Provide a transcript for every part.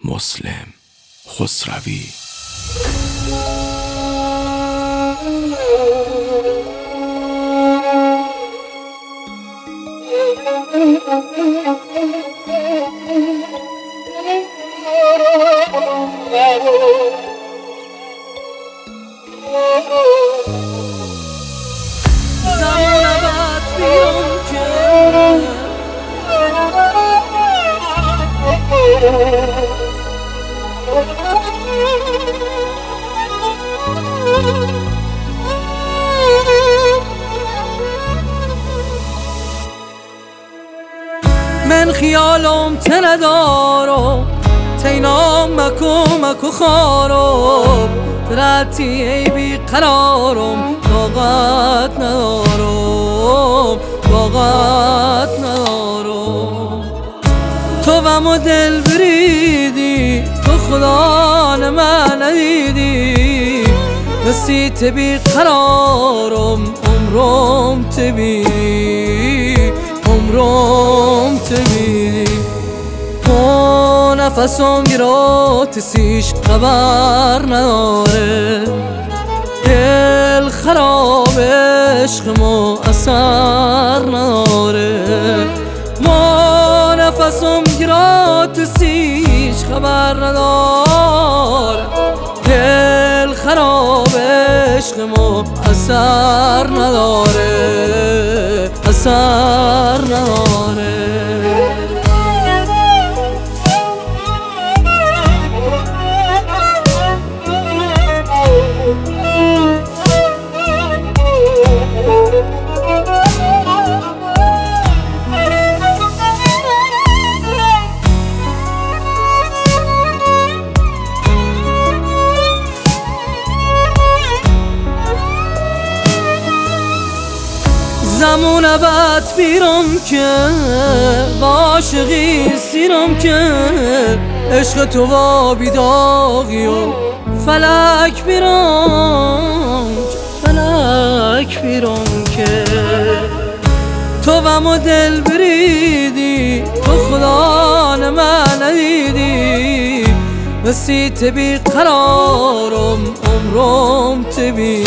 مسلم خسروی. زمان بعد بیام که من خیالم تندارم تینام مکو خارم درتی ای بی قرارم طاقت ندارم تو و ما دل بریدی تو خدا من ندیدی نسیت بی قرارم عمرم تبی ما نفسم گراتسیش خبر نداره دل خراب عشق ما اثر نداره ما نفسم گراتسیش خبر نداره دل خراب عشق ما اثر نداره زمون بعد بیرم که عاشقی سیرم که عشق تو و بیداغی و فلک بیرم که تو و ما دل بریدی تو خدا من ندیدی نسیت بی قرارم عمرم تبی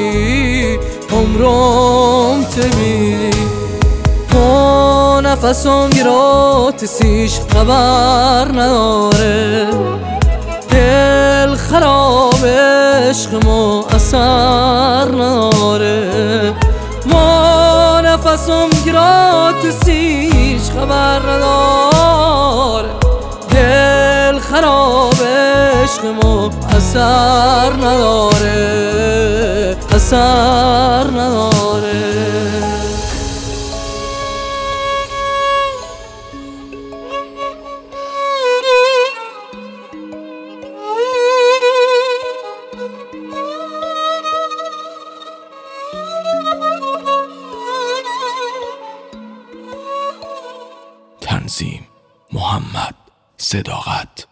ما نفسم گراتسیش خبر نداره دل خراب عشق ما اثر نداره ما نفسم گراتسیش خبر نداره دل خراب عشق ما اثر نداره تنظیم محمد صداقت.